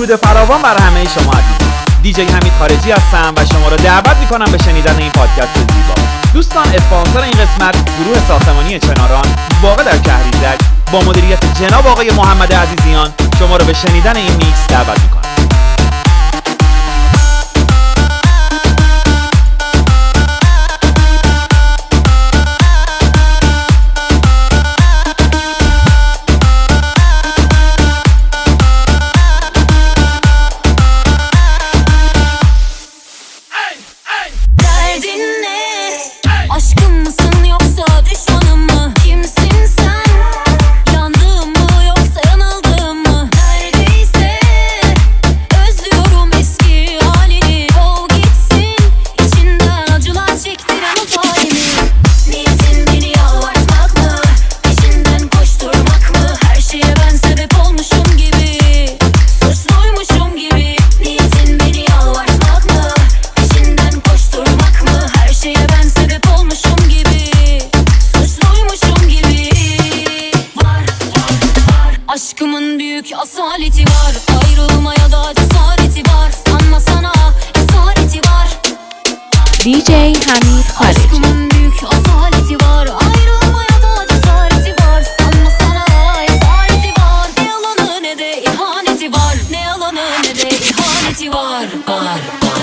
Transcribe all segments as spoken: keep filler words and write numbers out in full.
درود فراوان بر همه شما عزیزان. دیجی حمید خارجی هستم و شما را دعوت میکنم به شنیدن این پادکست زیبا. دوستان، اسپانسر این قسمت گروه ساختمانی چناران واقع در کهریزک با مدیریت جناب آقای محمد عزیزیان شما را به شنیدن این میکس دعوت میکنم. Aşkımın büyük asaleti var, ayrılmaya da cesareti var. Sanma sana esareti var. دی جی حمید خارجی. Aşkımın büyük asaleti var, ayrılmaya da cesareti var. Sanma sana esareti var. Ne yalanı ne de ihaneti var. Ne yalanı ne de ihaneti var. Var, var.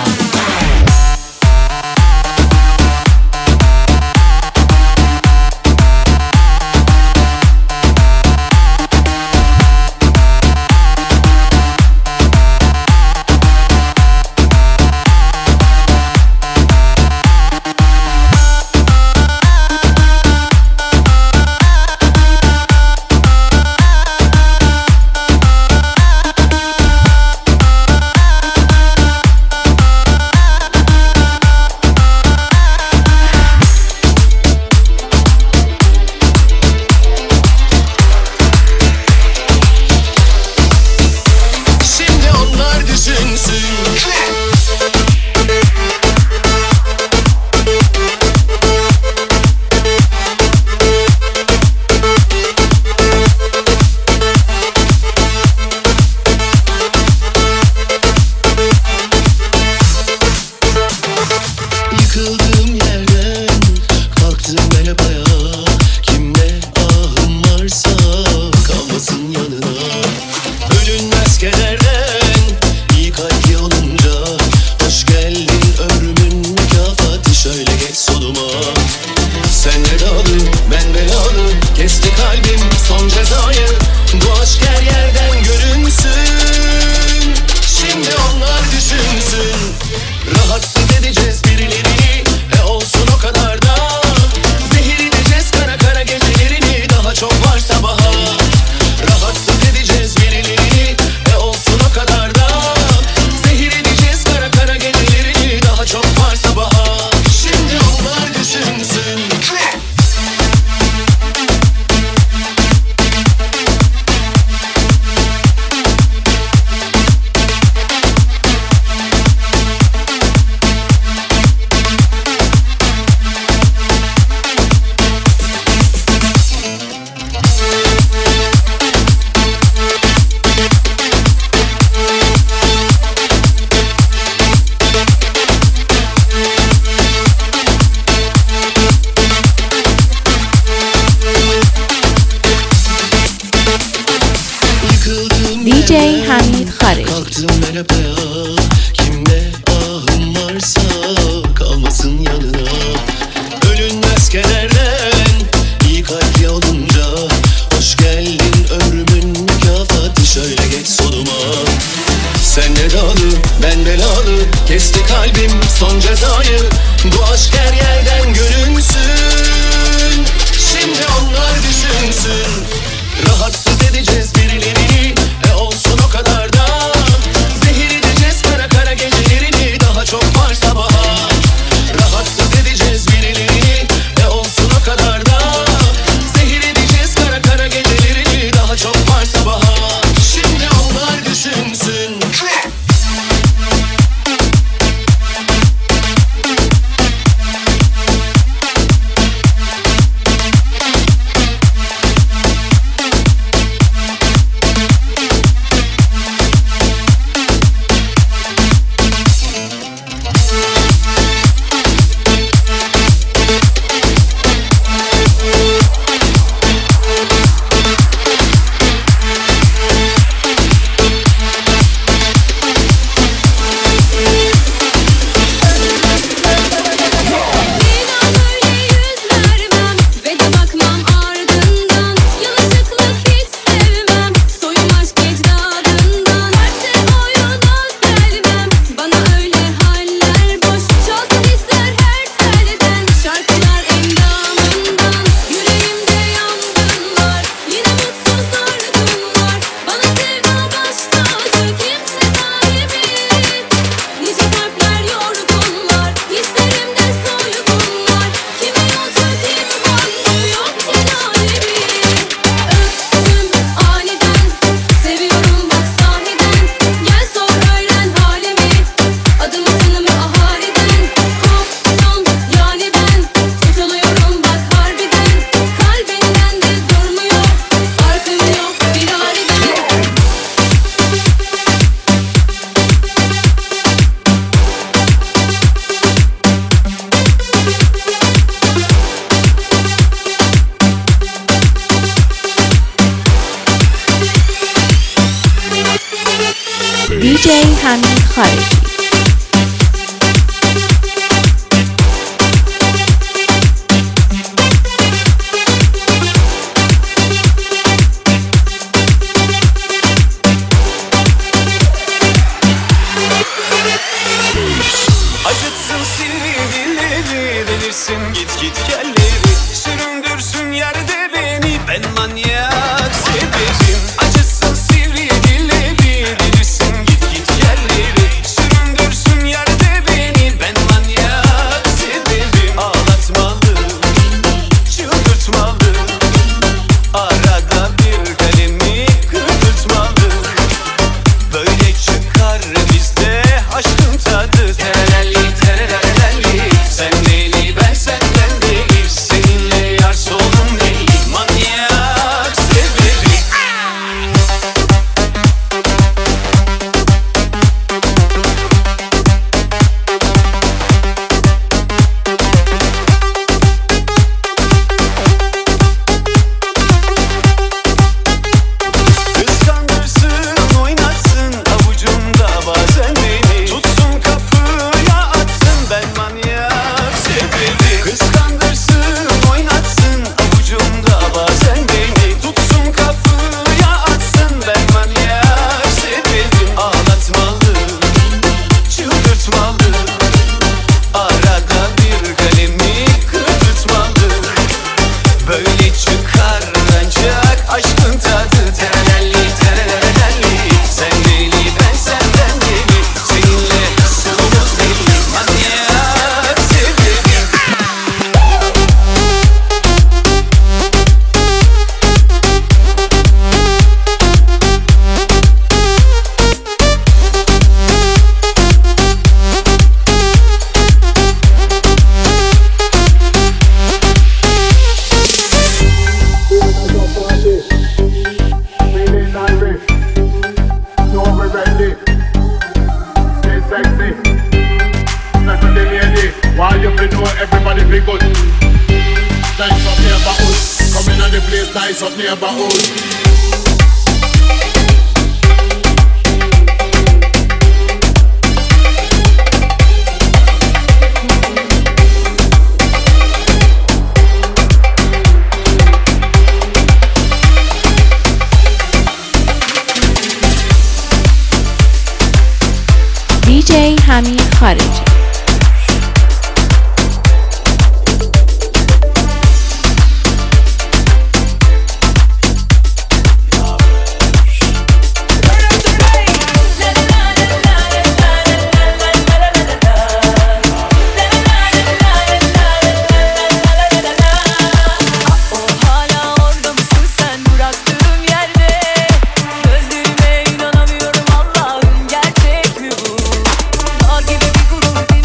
دی جی حمید خارجی. Kalktım merhabaya, kimde ahım varsa kalmasın yanına. Ölünmez kederden iyi kalpli olunca hoş geldin ömrümün mükafatı, şöyle geç soluma. Sen nedalı ben belalı, kesti kalbim son cezayı. Bu aşk her yerden görünsün, şimdi onlar düşünsün. Rahatsız edeceğiz birilerini, e olsun o kadar da. Zehir edeceğiz kara kara gecelerini, daha çok var sabaha. Rahatsız edeceğiz birilerini, e olsun o kadar da. Zehir edeceğiz kara kara gecelerini, daha çok var sabaha. Şimdi onlar düşünsün. دی جی حمید خارجی. Acıtsın sivri dilleri, delirsin git git kelleri, süründürsün yerde beni, ben manyak severim. Acıtsın sivri dilleri, delirsin git git kelleri, süründürsün yerde beni, ben manyak severim. Ağlatmalı, çıldırtmalı, arada bir kalemi kırdırtmalı. Böyle çıkar bizde aşkın tadı. Terelelli terelelli, sen deli ben senden deli, seninle yar solum deli, manyak severim. Kıskandırsın, oynatsın avucunda bazen beni, tutsun kapıya atsın, ben manyak severim. Kıskandırsın, oynatsın avucunda bazen beni, tutsun kapıya atsın, ben manyak severim. Ağlatmalı, çıldırtmalı, arada bir kalemi kırdırtmalı. Böyle çıkar ancak aşkın tadı. Terelelli terelelli, sen deli ben senden deli, seninle solumuz deli, manyak severim. Feeling Irish, no we ready. Stay sexy, not a lady. Why you fi know everybody be good? Nice up neighborhood, come in on the place, nice up neighborhood. دی جی حمید خارجی. Hala orada mısın sen bıraktığım yerde? Gözlerime inanamıyorum Allah'ım, gerçek mi bu? Dağ gibi bir gurur,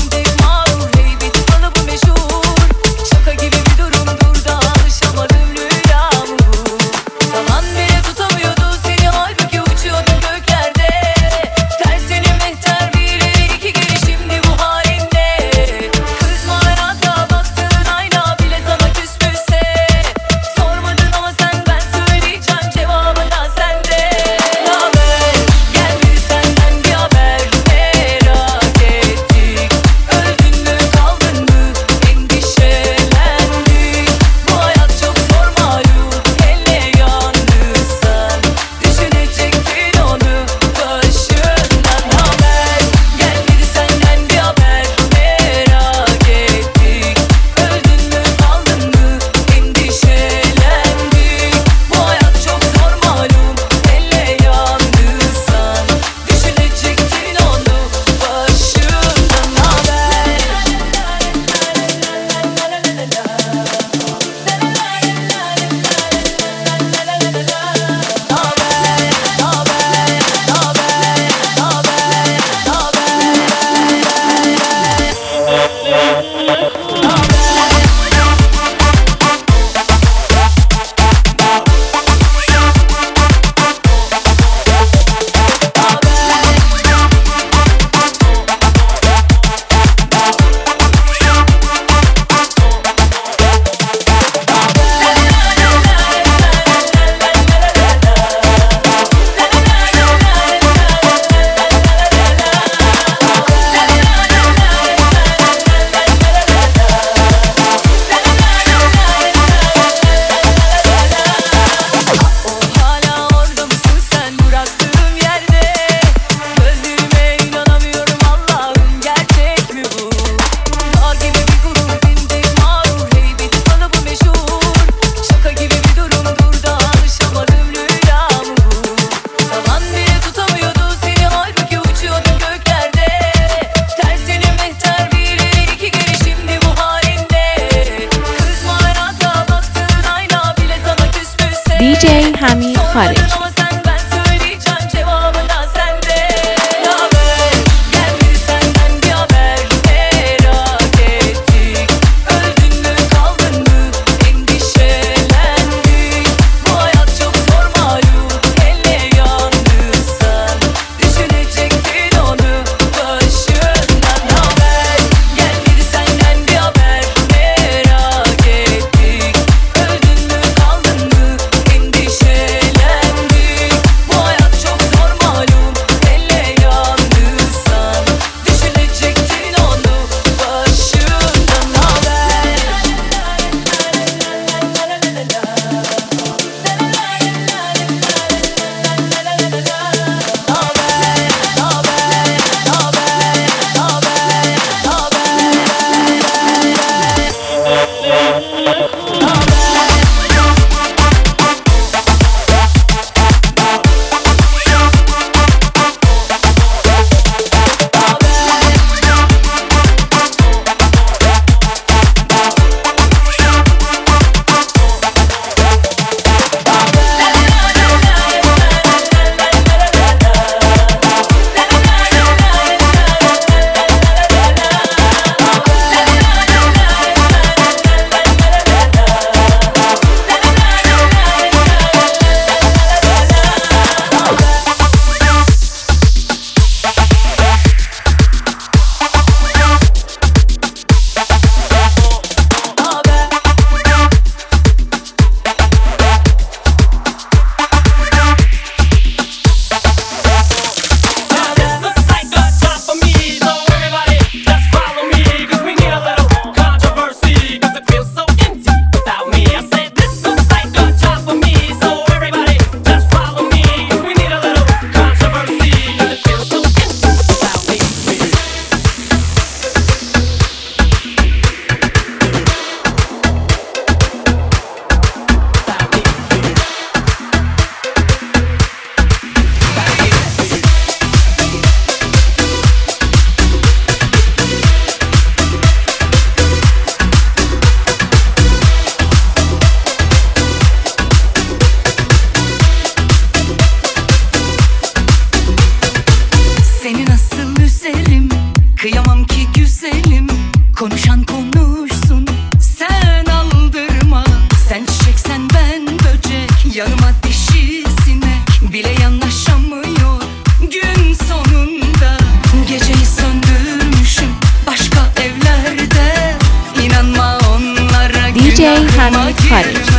Kıyamam ki güzelim, konuşan konuşsun. Sen aldırma, sen çiçeksen ben böcek. Yanıma dişi sinek bile yanaşamıyor gün sonunda. Geceyi söndürmüşüm başka evlerde. İnanma onlara, D J günahıma Hamid girme. Khareci.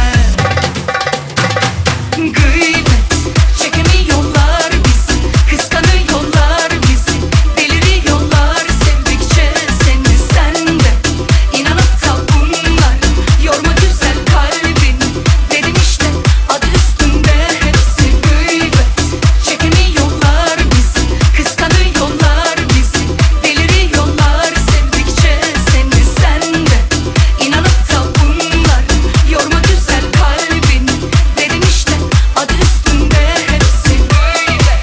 Gıybet çekemiyorlar bizi, kıskanıyorlar bizi, deliriyorlar sevdikçe seni sen de. İnanıp da bunlar yorma güzel kalbini. Dedim işte adı üstünde hepsi gıybet. Çekemiyorlar bizi, kıskanıyorlar bizi, deliriyorlar sevdikçe seni sen de. İnanıp da bunlar yorma güzel kalbini. Dedim işte adı üstünde hepsi gıybet.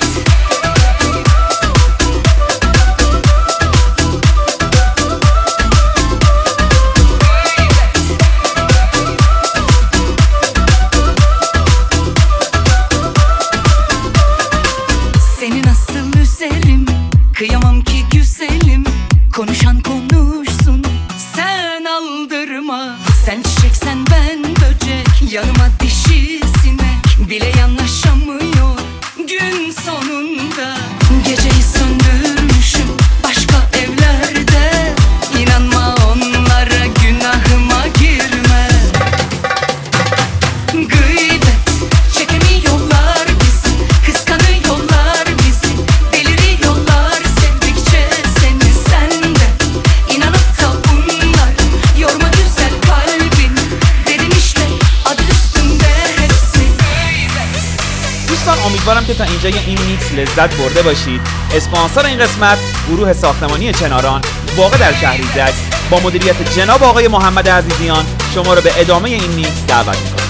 Seni nasıl üzerim, kıyamam ki güzelim. Konuşan konuşsun, sen aldırma. Sen çiçeksen ben böcek, yanıma dişi sinek bile yanaşamıyor gün sonunda. Geceyi söndürmüşüm başka evlerde. İnanma onlara, günahıma girme. Gıybet çekemiyorlar bizi, kıskanıyorlar bizi, deliriyorlar sevdikçe seni sen de. İnanıp da bunlar yorma güzel kalbini. Dedim işte adı üstünde hepsi gıybet. دوستان امیدوارم که تا اینجای این میکس لذت برده باشید. اسپانسر این قسمت گروه ساختمانی چناران واقع در شهریزک با مدیریت جناب آقای محمد عزیزیان شما را به ادامه این میکس دعوت می‌کنم.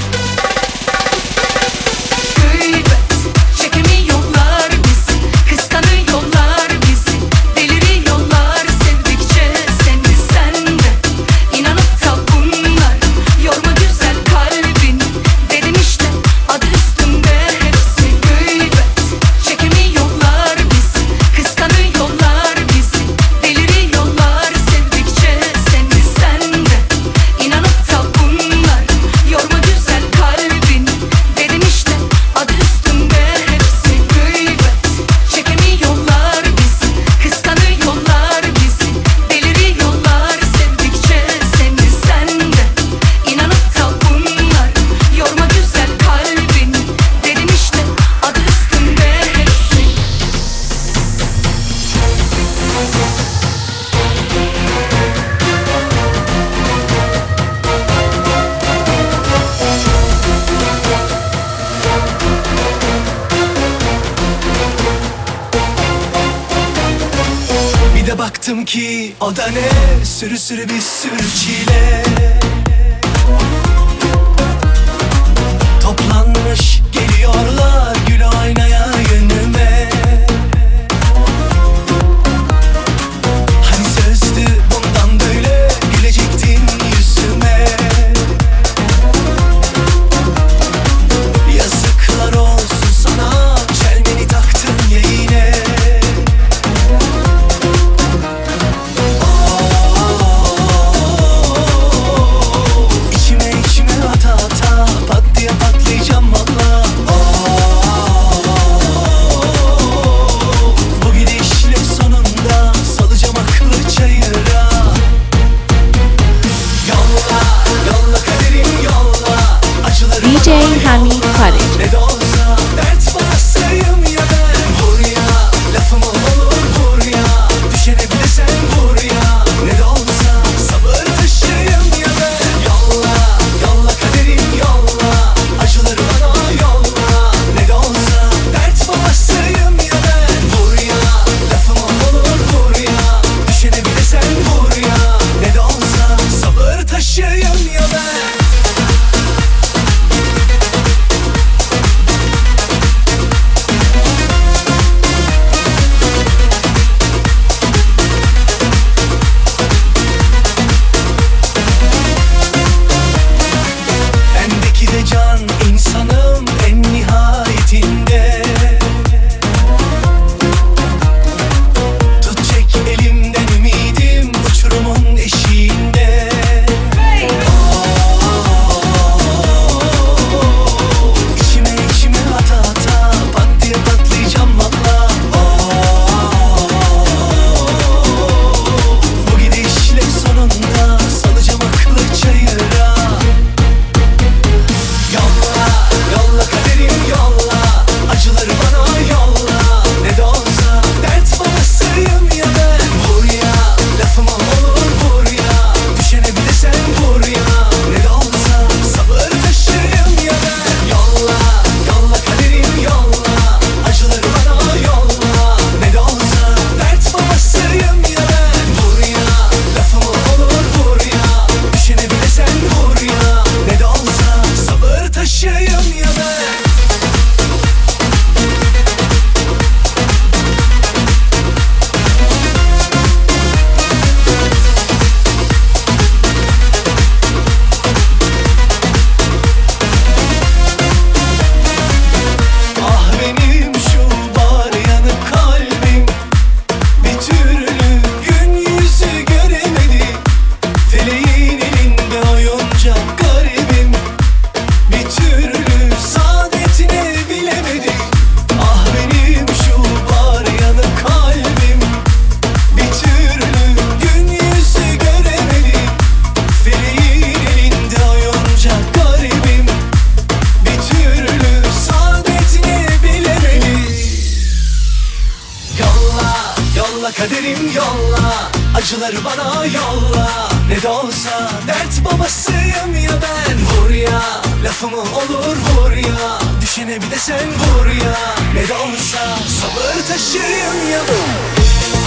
Gıybet çekemiyorlar bizi, kıskanıyorlar bizi, deliriyorlar sevdikçe seni sen de. İnanıp da bunlar yorma güzel kalbini. Dedim işte adı üstünde hepsi gıybet. Çekemiyorlar bizi, kıskanıyorlar bizi, deliriyorlar sevdikçe seni sen de. İnanıp da bunlar yorma güzel kalbini. Dedim işte adı üstünde hepsi gıybet. Çekemiyorlar bizi, kıskanıyorlar bizi, deliriyorlar sevdikçe seni sen de. İnanıp da bunlar yorma güzel kalbini. Dedim işte adı üstünde hepsi. Bir de baktım ki o da ne, sürü sürü bir sürü çile. Toplanmış geliyorlar gül oynaya yönüme. Hani sözdü bundan böyle gülecektin yüzüme. Yazıklar olsun sana, çelmeni taktın ya yine. İçime içime ata ata pat diye patlayacağım valla. Yolla kaderim yolla, acıları bana yolla. Ne de olsa dert babasıyım ya ben. Vur ya, lafımı olur vur ya. Düşene bir de sen vur ya. Ne de olsa sabır taşıyım ya ben.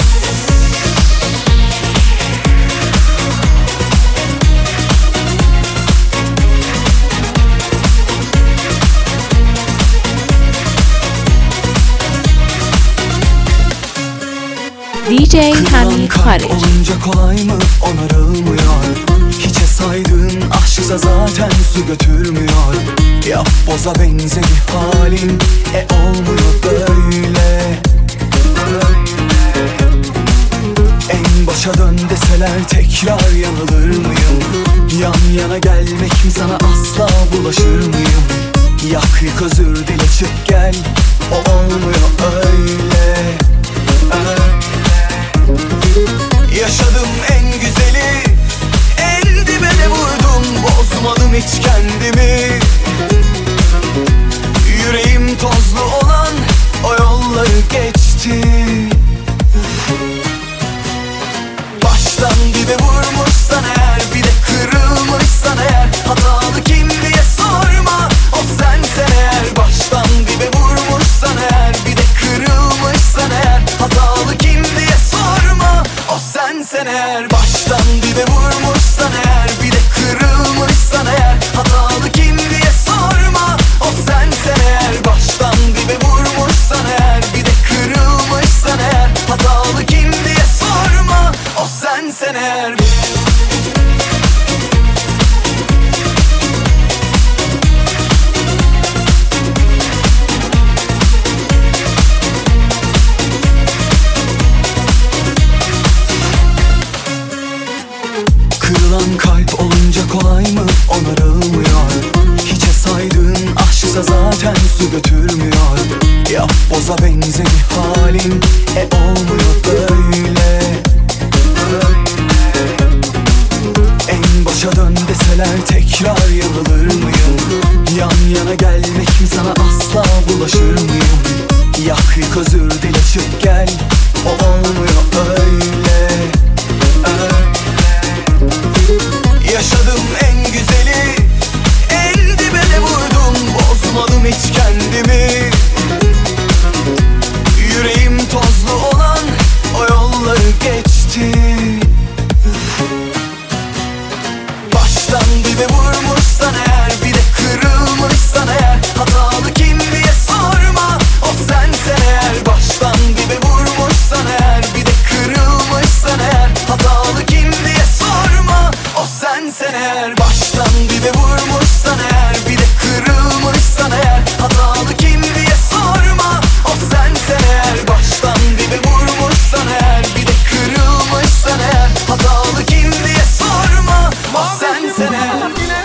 دی جی حمید خارجی. Olunca kolay mı onarılmıyor? Hiçe saydığın aşksa zaten su götürmüyor. Yap boza benzeri halin, e olmuyor böyle. En başa dön deseler tekrar yanılır mıyım? Yan yana gelmek mi sana asla bulaşır mıyım? Yak yık özür dile çık gel, o olmuyor öyle, öyle. Yaşadım en güzeli, el dibine vurdum, bozmadım hiç kendimi. Yüreğim tozlu olan o yolları geçti. Baştan dibe vurmuşsan eğer, bir de kırılmışsan eğer, hatalı kim diye sorma, o sensen eğer. Baştan dibe vurmuşsan eğer, bir de kırılmışsan eğer, hatalı kim diye sorma, o sensen eğer. Baştan dibe vurmuşsan eğer, bir de kırılmışsan eğer, hatalı kim diye sorma, o sensen eğer. Baştan dibe vurmuşsan eğer, bir de kırılmışsan eğer, hatalı kim diye sorma, o sensen eğer. Kırılan kalp olunca kolay mı onarılmıyor? Hiçe saydığın aşksa zaten su götürmüyor. Yap boza benzeri halin, e olmuyor böyle, öyle. En başa dön deseler tekrar yanılır mıyım? Yan yana gelmek mi sana asla bulaşır mıyım? Yak yık özür dile çık gel, o olmuyor öyle, öyle. Yaşadım en güzeli, el dibine vurdum, bozmadım hiç kendimi. Yüreğim tozlu olan o yolları geçti. Baştan dibe vurmuşsan eğer, bir de kırılmışsan eğer, hatalı kim diye sorma, o sensen eğer. Baştan dibe vurmuşsan eğer, bir de kırılmışsan eğer, hatalı kim diye sorma, o sensen eğer. Baştan dibe vurmuşsan eğer, bir de kırılmışsan eğer, hatalı kim diye sorma, o sensen eğer. Baştan dibe vurmuşsan eğer, bir de kırılmışsan eğer, hatalı kim diye sorma, o sensen eğer.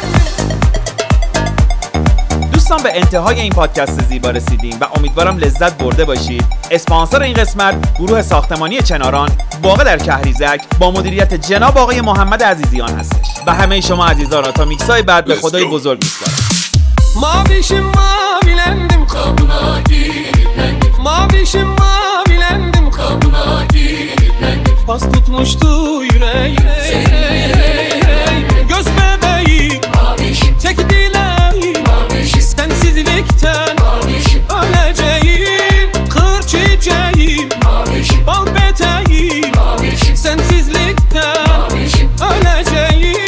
دوستان به انتهای این پادکست زیبا رسیدیم و امیدوارم لذت برده باشید. اسپانسر این قسمت گروه ساختمانی چناران واقع در کهریزک با مدیریت جناب آقای محمد عزیزیان هستش و همه شما عزیزان را تا میکسای بعد به خدای بزرگ میسپارم. Mavişim mavilendim kabına kilitlendim. Mavişim mavilendim kabına kilitlendim. Pas tutmuştu yüreğim, göz bebeğim, mavişim tek dileğim, mavişim sensizlikten, mavişim öleceğim. Kır çiçeğim, mavişim bal peteğim, mavişim sensizlikten, mavişim öleceğim.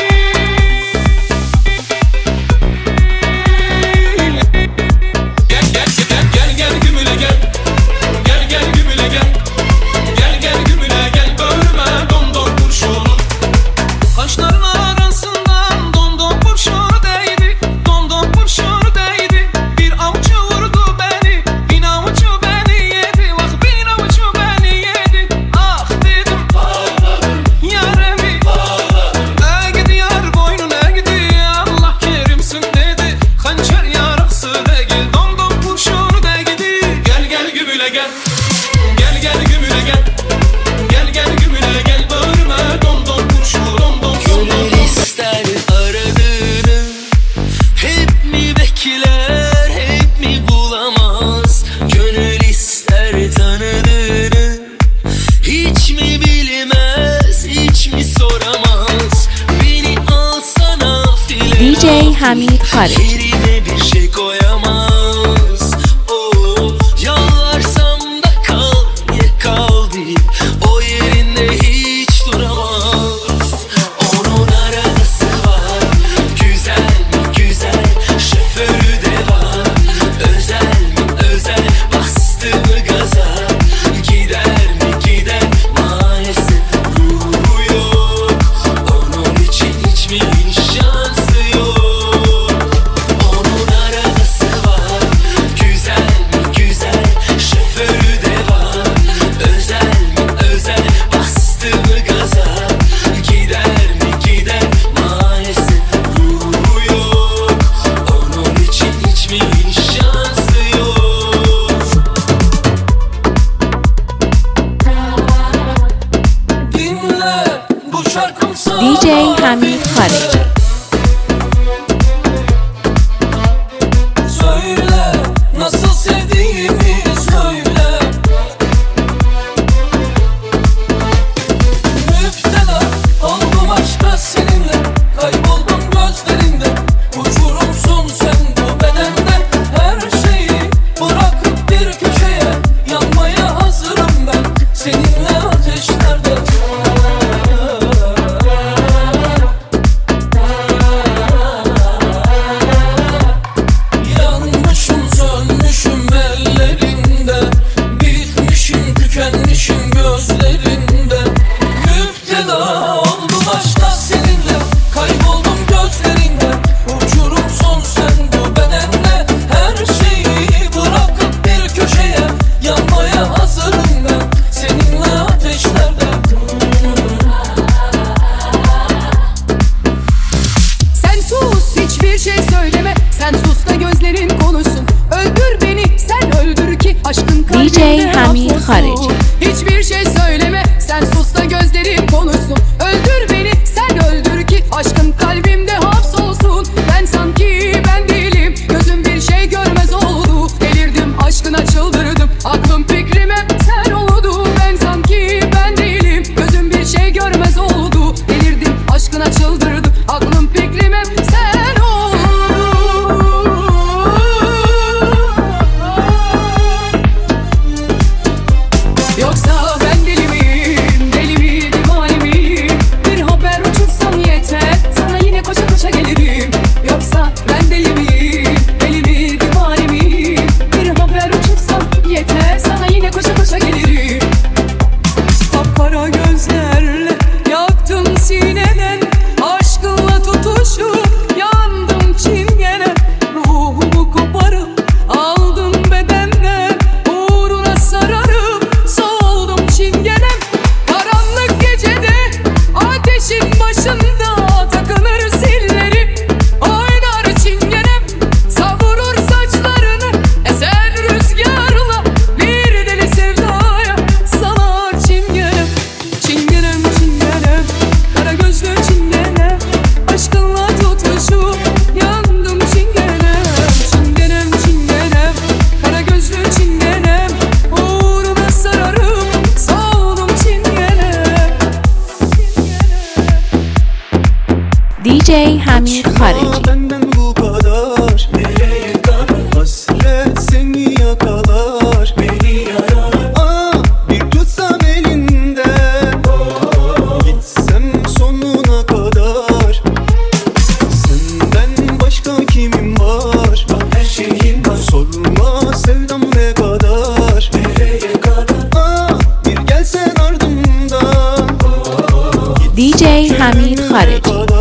Hamid Khareci. Yerine bir şey koyamaz. Oh, yalvarsam da kal, ye kal deyip o yerinde hiç duramaz. Onun arabası var, güzel mi güzel, şoförü de var. Özel mi özel, bastı mı gaza, gider mi gider, maalesef ruhu yok. Onun için hiç mi şansı yok. Onun arabası var, güzel mi güzel, şoförü de var. Özel mi özel, bastı mı gaza, gider mi gider, maalesef ruhu yok. Onun için hiç mi şansı yok. Dinle bu şarkım sana. D J Hamid Khareci. Söyle nasıl sevdiğimi söyle. Müptela oldum aşka seninle, kayboldum gözlerinde. Uçurumsun sen bu bedende, her şeyi bırakıp bir köşeye, yanmaya hazırım ben seninle ateşlerde. Yanmışım sönmüşüm ellerinde, bitmişim tükenmişim gözlerinde. Müptela oldum aşka seninle, kayboldum gözlerinde. Uçurumsun sen bu bedenle, her şeyi bırakıp bir köşeye, yanmaya hazırım ben seninle ateşlerde. Sen sus, hiçbir şey söyleme. Sen sus da gözlerin konuşsun. Öldür beni, sen öldür ki aşkın D J kalbimde Hamid hapsolsun. Khareci. Hiçbir şey söyleme. Sen sus da gözlerin konuşsun. Öldür beni, sen öldür ki aşkın kalbimde hapsolsun. Ben sanki ben değilim, gözüm bir şey görmez oldu. Delirdim, aşkına çıldırdım, aklım fikrim hep sen oldu. Ben sanki ben değilim, gözüm bir şey görmez oldu. Delirdim, aşkına çıldırdım, aklım fikrim hep sen oldu. Yoksa ben deli miyim, deli miyim, divane miyim? Bir haber uçursam yeter, sana yine koşa koşa gelirim. Yoksa ben deli miyim, deli miyim, divane miyim? Bir haber uçursam yeter, sana yine koşa koşa gelirim. Kapkara gözlerle yaktın sineden, aşkınla tutuşup yandım çingene. Ruhumu koparıp aldın bedenden, uğruna sararıp soldum çingenem. Karanlık gecede ateşin başında takılır zilleri, oynar çingenem. Savurur saçlarını eser rüzgarla, bir deli sevdaya salar çingenem. Çingenem çingenem, kara gözlü çingenem, aşkınla tutuşup yandım çingenem. Çingenem çingenem, kara gözlü çingenem, uğruna sararım soldum çingenem. D J Hamid Khareci. Benden bu kadar, nereye kadar? Hasret seni yakalar, beni yarar. Aa, bir tutsam elinden, gitsem sonuna kadar. Senden başka kimim var? Her şeyim var. Sorma sevdam ne kadar, nereye kadar? Aa, bir gelsen ardımdan, D J Hamid Khareci. kadar.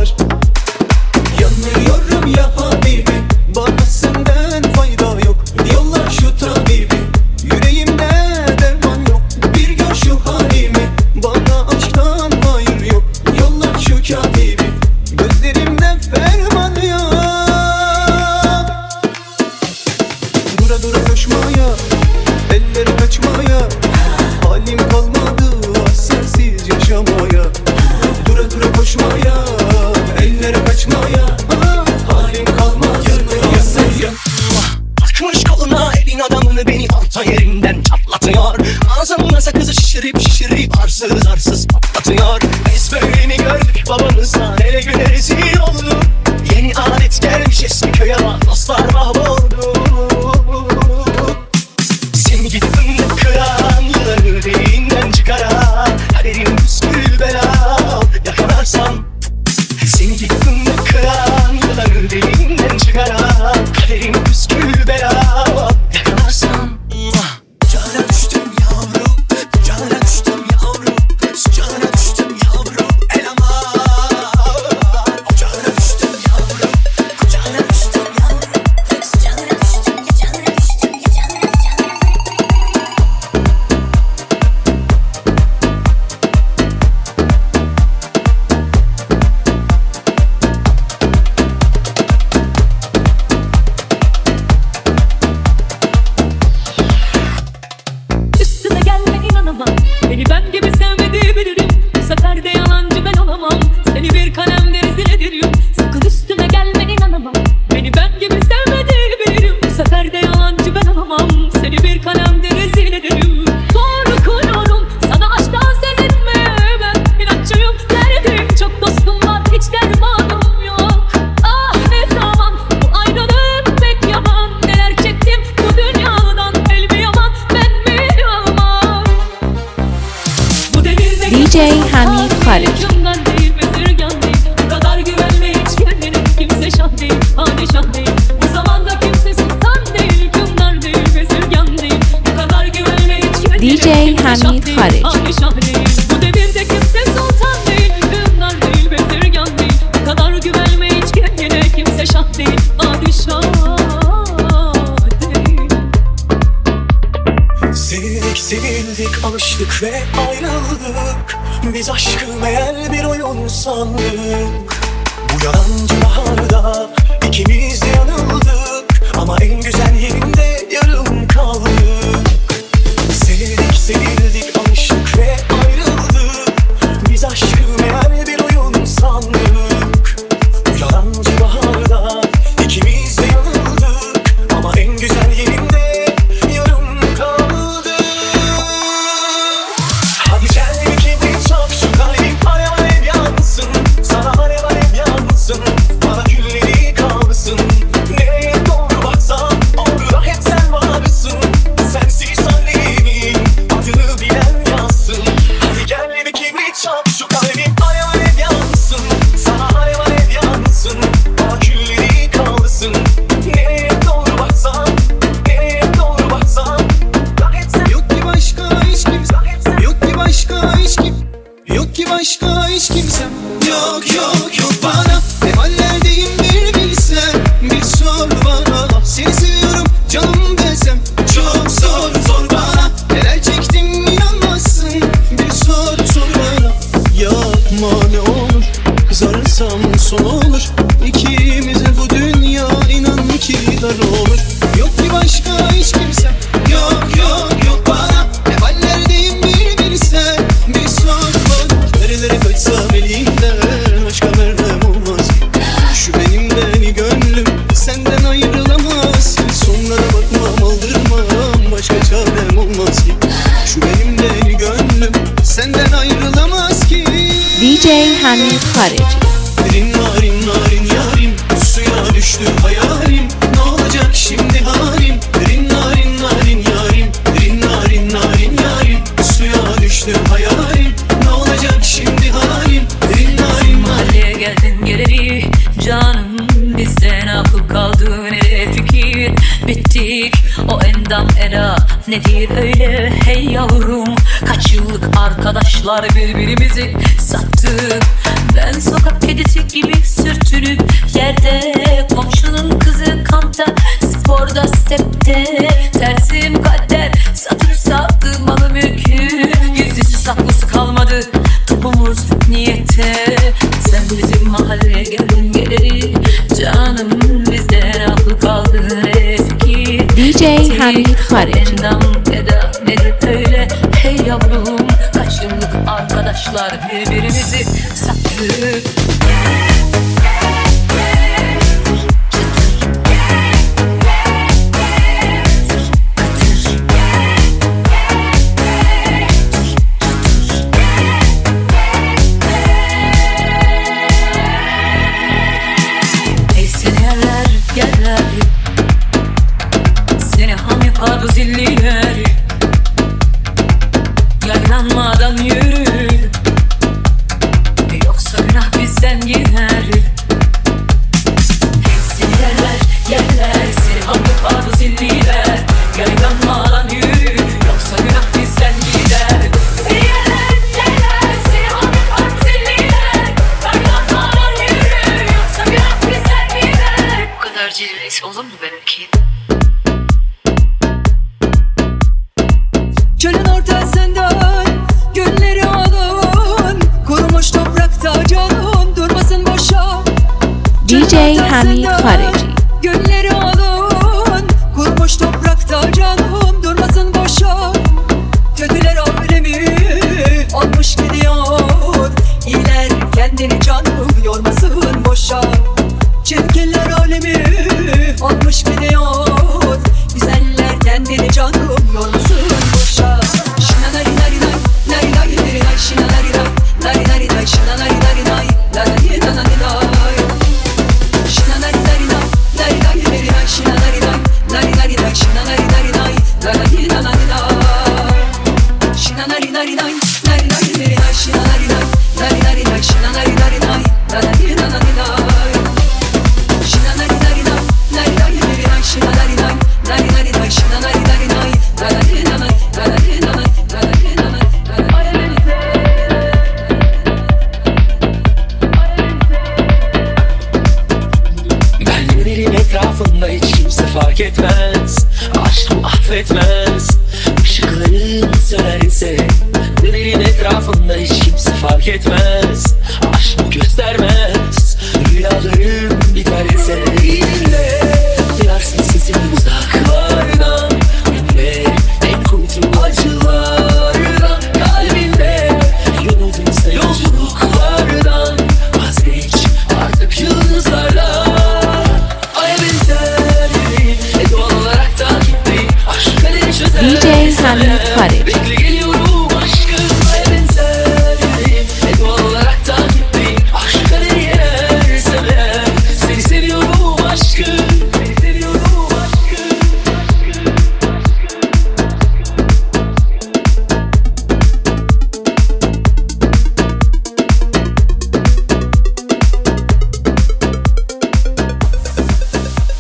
Yanıyorum ya habibi, bana senden fayda yok. Yolla şu tabibi, yüreğimde derman yok. Bir gör şu halimi, bana aşktan hayır yok. Yolla şu katibi, gözlerimde ferman yok. Dura dura koşmaya, elleri kaçmaya, halim kalmadı ah sensiz yaşamaya. Dura dura koşmaya, ellere kaçmaya, ah, halim kalmaz yanıyor sen. Akmış koluna elin adamını, beni orta yerinden çatlatıyor. Ağzımda sakızı şişirip şişirip arsız arsız patlatıyor. Biz böyle mi gördük babamızdan, hele güne rezil olduk. Yeni adet J Hamid Khareci. Ucundan değil, bezirgan değil. Bu kadar güvenme hiç kendine. Kimse şah değil, padişah değil. Bu zamanda kimse sultan değil. Hükümdar değil, bezirgan değil. Bu kadar güvenme hiç kendine. D J Kimse şah Hamid değil, Khareci. padişah değil. Bu devirde kimse sultan değil. Hükümdar değil, bezirgan değil. Bu kadar güvenme hiç kendine. Kimse şah değil, padişah değil. Sevildik sevildik alıştık ve ayrıldık. Biz aşkı meğer bir oyun sandık. Bu yalancı baharda ikimiz de yanıldık. Ama en güzel yerinde yarım kaldık. Sevildik sevildik alıştık ve ayrıldık. Biz aşkı meğer bir oyun sandık. Bu yalancı baharda ikimiz de yanıldık. Ama en güzel yerinde yarım kaldık. Hadi gel bir kibrit çak şu kalbim alev alev yansın. Sana alev alev yansın. Bana külleri kalsın. Nereye doğru baksam orada hep sen varsın. Sensiz hallemin adını bilen yazsın. Hadi gel bir kibrit çak şu kalbim alev alev yansın. Sana alev alev yansın. Bana külleri kalsın. Nereye doğru baksam, nereye doğru baksam hep sen. Yok ki başka hiç kimsem. Yok ki başka hiç kim. Yok ki başka hiç kimsem. Yok yok yok bana. Ne hallerdeyim bir bilsen. Bir sor bana. Seni seviyorum canım desem. Çok zor zor bana. Neler çektim inanmazsın. Bir sor sor bana. Yapma ne olur. Kızarsam son olur. İkimize bu dünya inan ki dar olur. Yok ki başka hiç kimsem. Yok yok yok bana. Ne hallerdeyim bir bilsen. Bir sor bana. Nerelere kaçsam elimden başka vermem olmaz ki. Şu benim deli gönlüm senden ayrılamaz ki. Sonra da bakmam aldırmam başka çarem olmaz ki. Şu benim deli gönlüm senden ayrılamaz ki. D J Hamid Khareci. Narin narin narin yarim suya düştü hayalim. Ne olacak şimdi halim? Narin narin narin yarim. Narin narin narin yarim suya düştü hayalim. Ne olacak şimdi halim? Narin narin narin. Mahalleye geldin geleli canım, bizden akıl kaldı nereye fikir. Bittik o endam ela nedir öyle hey yavrum. Kaç yıllık arkadaşlar birbirimizi sattık. Ben sokak kedisi gibi sürtünüp yerde, komşunun kızı kampta, sporda stepte. Tersim kader satır sattı malı mülkü. Gizlisi saklısı kalmadı topumuz niyette. Sen bizim mahalleye geldin geleli canım, bizden akıl kaldı ne fikir. D J Hamid Khareci. Endam eda nedir öyle hey yavrum. Kaç yıllık arkadaşlar birbirimizi sattık. Ey seni yerler yerler, seni ham yapar bu zilliler. Yaylanmadan yürü, yoksa günah bizden gider. Hey seni yerler yerler, seni ham yapar bu zilliler. Yaylanmadan yürü, yoksa günah bizden gider. Seni yerler yerler, seni ham yapar bu zilliler. Yaylanmadan yürü, yoksa günah bizden gider. Bu kadar cilvesi olur mu benimki? Çölün ortasından gülleri alın. Kurumuş toprakta canım durmasın boşa. D J Hamid Khareci. Gülleri alın. Kurumuş toprakta canım durmasın boşa. Kötüler alemi olmuş gidiyor. İyiler kendini canım yormasın boşa. Çirkinler alemi olmuş gidiyor. Güzeller kendini canım yormasın boşa. Şina nari nari nay, nari nari nari nay. Şina nari nay, nari nari nay. Şina nari nari nay, nari nari nay. Şina nari nari nay, nari nari nari nay. Şina nari nay, nari nari nay. Şina nari nari nay, nari nari nay. Şina nari nari nay, nari nari nari nay. Şina Nari nari nay, şina nari nari nay, nari nari nari nay. Şina nari nari nay, nari nari nari nay, şina nari nay, nari nari nay, şina nari nari nay, nari nari nay, nari nari nay, nari nari nay. Ben dönerim etrafında hiç kimse fark etmez. Aşk bu affetmez. Işıklarım sönerse dönerim etrafında hiç kimse fark etmez. Aşk bu göstermez. Rüyalarım biterse dinle. Duyarsın sesimi uzaklardan. Dinle en kuytu acılardan. Kalbinde yolumuzda yolculuklardan. Vazgeç artık yıldızlarla. Aya benzer e doğal olarak takip et. Aşk kaderi çözer. D J Hamid Khareci. Bekle geliyorum aşkım. Aya benzer e doğal olarak takip et. Aşk kaderi yersem eğer. Seni seviyorum aşkım. Seni seviyorum aşkım.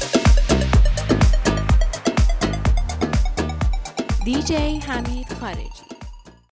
D J Hamid Khareci.